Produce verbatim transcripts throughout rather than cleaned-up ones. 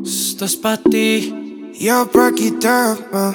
Esto es pa' ti. Yo break it up, uh.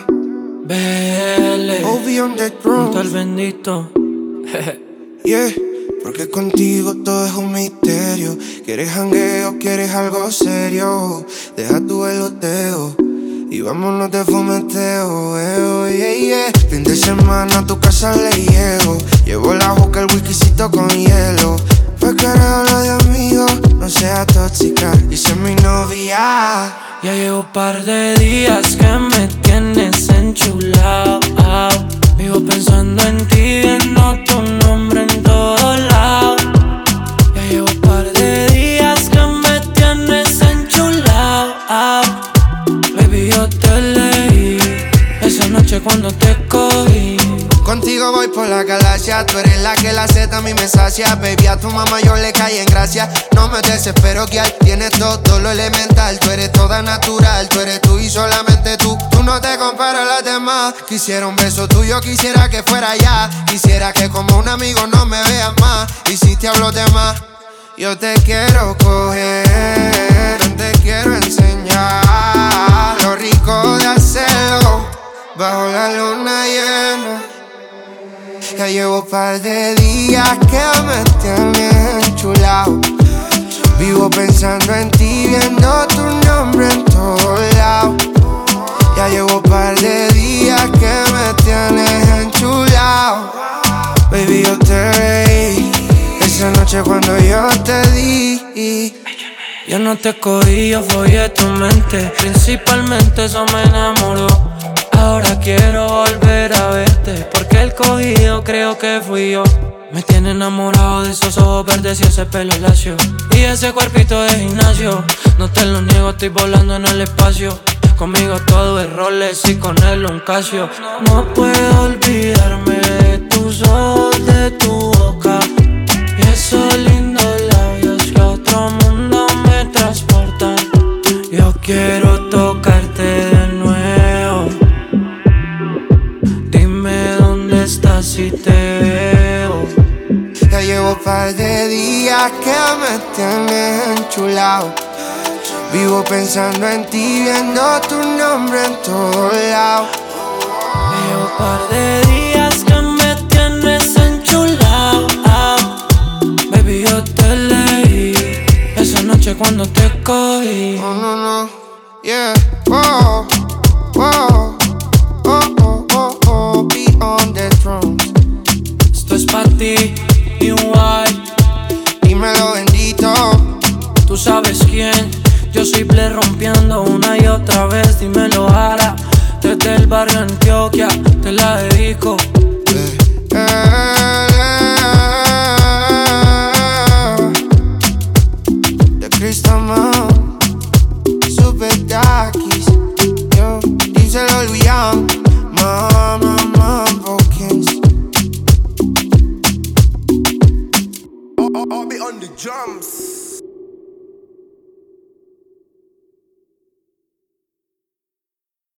Vele. Obi on the drums. Junto al bendito. Yeah, porque contigo todo es un misterio. ¿Quieres jangueo? ¿Quieres algo serio? Deja tu veloteo y vámonos de fumeteo, eh, oh, yeah, yeah. Fin de semana a tu casa le llego. Llevo la juca, el whiskycito con hielo. Pues que hablo de amigos, no sea tóxica, dice mi novia. Ya llevo par de días que me tienes enchulado. Vivo pensando en ti, viendo tu nombre en todos lados. Ya llevo par de días que me tienes enchulado. Baby, yo te leí esa noche cuando te cogí. Contigo voy por la galaxia, tú eres la que la Z a mí me sacia. Baby, a tu mamá yo le caí en gracia. No me desespero que al tienes todo lo elemental. Tú eres toda natural, tú eres tú y solamente tú. Tú no te comparas a las demás. Quisiera un beso tuyo, quisiera que fuera ya. Quisiera que como un amigo no me veas más. Y si te hablo de más, yo te quiero coger, te quiero enseñar lo rico de hacerlo bajo la luna llena. Ya llevo par de días que me tienes enchulado. Vivo pensando en ti, viendo tu nombre en todos lados. Ya llevo par de días que me tienes enchulado. Baby, yo te reí esa noche cuando yo te di. Yo no te cogí, yo follé tu mente. Principalmente eso me enamoró. Ahora quiero volver a verte, porque el cogido creo que fui yo. Me tiene enamorado de esos ojos verdes y ese pelo lacio y ese cuerpito de gimnasio. No te lo niego, estoy volando en el espacio. Conmigo todo es Rolex y con él un Casio. No puedo olvidarme de tus ojos, de tu boca y esos lindos labios que a otro mundo me transportan. Yo quiero tocarte de nuevo. Dime dónde estás si te veo. Ya llevo par de días que me tienes enchulado. Vivo pensando en ti, viendo tu nombre en todos lados. Ya llevo par de días que me tienes enchulado. Baby, yo te leí esa noche cuando te cogí. Oh, no, no, yeah, oh, oh, oh, oh, oh, oh, be on the drums. Esto es pa' ti, y un guay. Dímelo bendito. Tú sabes quién. Yo soy Ble rompiendo una y otra vez. Dímelo ahora. Desde el barrio Antioquia te la dedico. Eh, eh, The Crystal Mom, Super Darkies, yo, díselo Luyan, Mama, Mama, Brokens. I'll be on the drums.